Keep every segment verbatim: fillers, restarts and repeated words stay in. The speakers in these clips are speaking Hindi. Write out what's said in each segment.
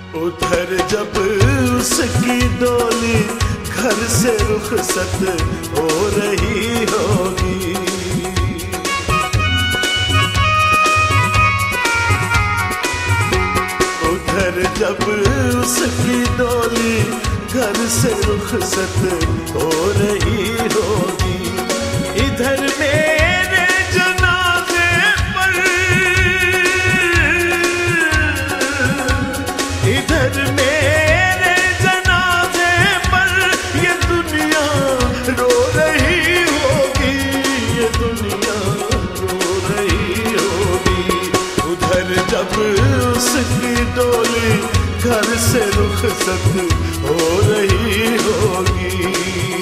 उधर जब उसकी डोली घर से रुखसत हो रही होगी, उधर जब उसकी डोली घर से रुखसत हो रही होगी, इधर मेरे जनाजे पर, इधर मेरे जनाजे पर ये दुनिया रो रही होगी, ये दुनिया रो रही होगी। उधर जब उसकी डोली घर से रुखसत हो रही होगी।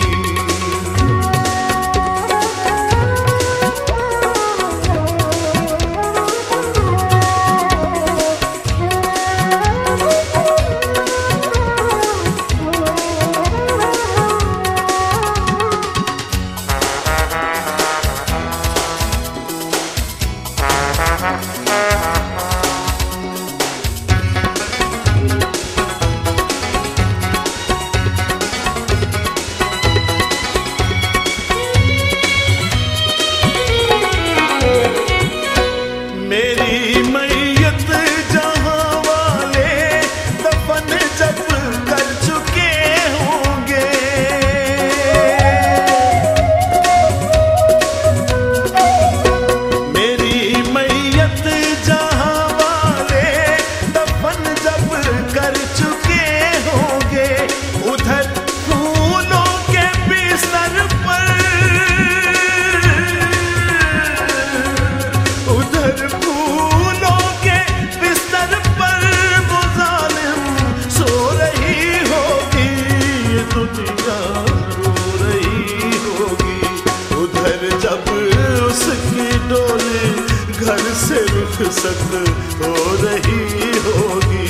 घर से रुखसत हो रही होगी।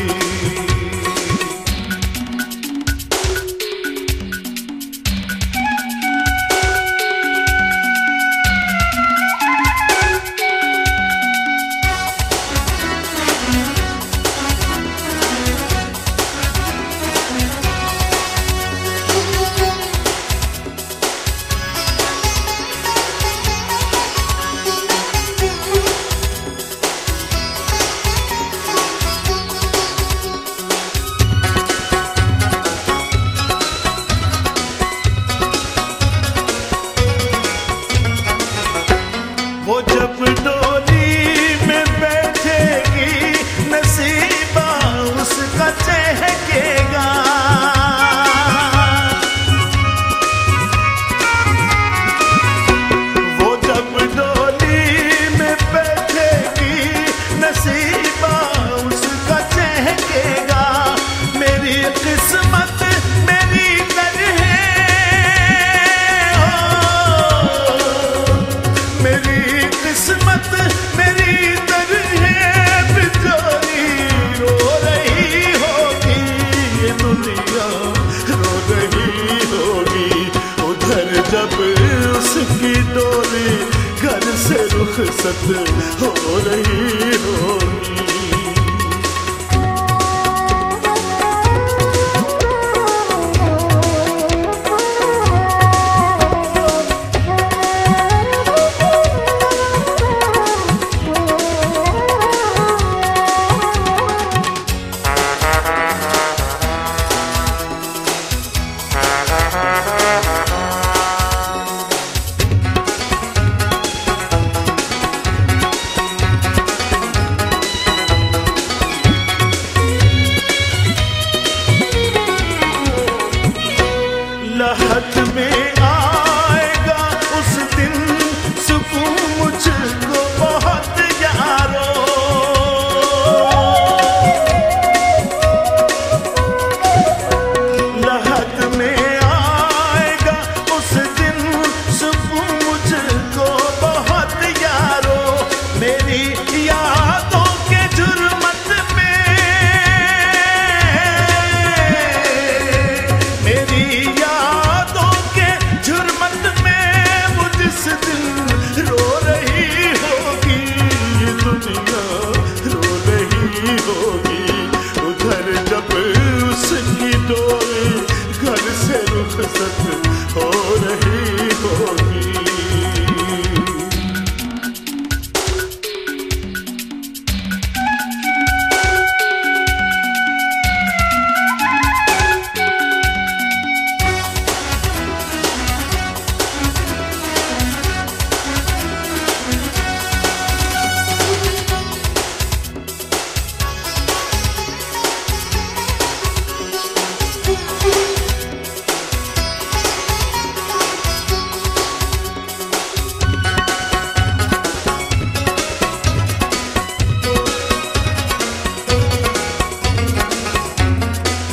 वो जब डोली में बैठेगी नसीबा उसका चहकेगा, वो जब डोली में बैठेगी नसीबा उसका चहकेगा। मेरी किस्मत मेरी तरह किस्मत मेरी तरह बेचारी रो रही होगी, ये दुनिया रो रही होगी। उधर जब उसकी डोली घर से रुखसत हो रही होगी।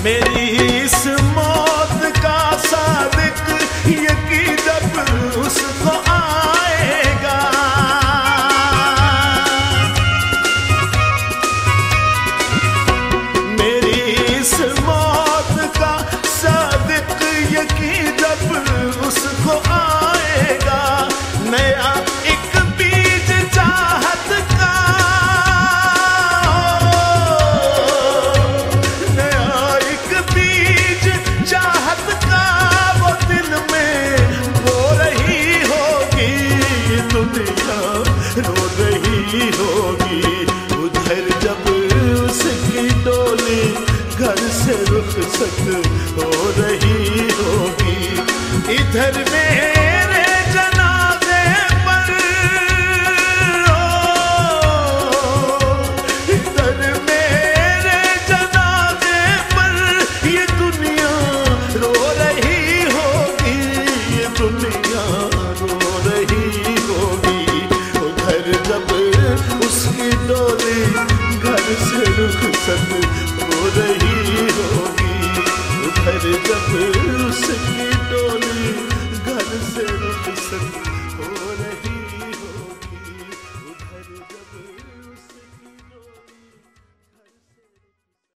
मेरी इस मौत का सादिक यकीन जब उसको आएगा, मेरी इस मौत का सादिक यकीन जब उसको आएगा, नया एक बीज चाहत का, नया एक बीज चाहत का वो दिल में बो रही होगी, ये दुनिया रो रही होगी। उधर जब उसकी डोली घर से रुखसत हो रही होगी, इधर में